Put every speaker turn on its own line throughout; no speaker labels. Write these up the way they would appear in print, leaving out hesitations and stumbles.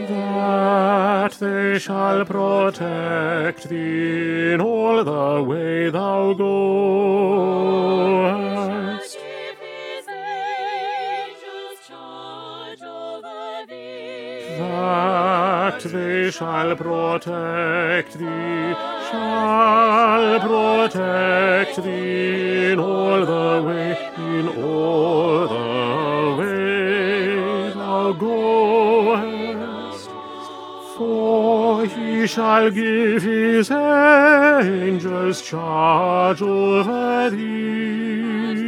that they shall protect thee in all the way thou goest. That they shall protect thee in all the way thou goest. For he shall give his angels charge over thee,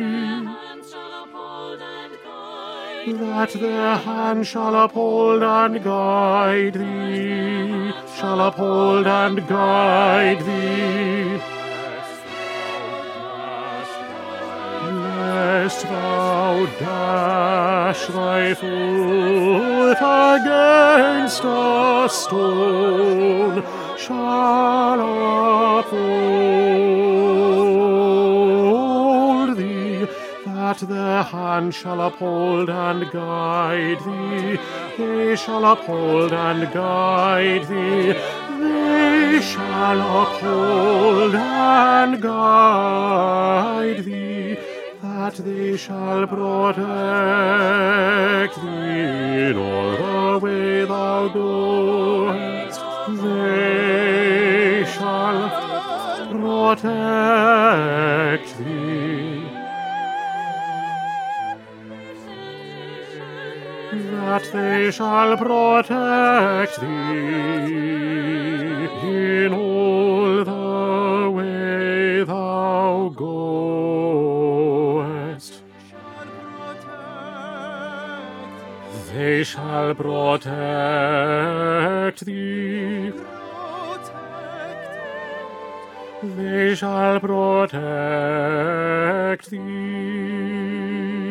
that their hand shall uphold and guide thee, lest thou dash thy foot against a stone, shall uphold thee, that their hand shall uphold and guide thee, they shall uphold and guide thee, they shall uphold and guide thee, that they shall protect thee in all the way thou goest, they shall protect thee. That they shall protect thee in all the way thou goest. They shall protect thee. They shall protect thee.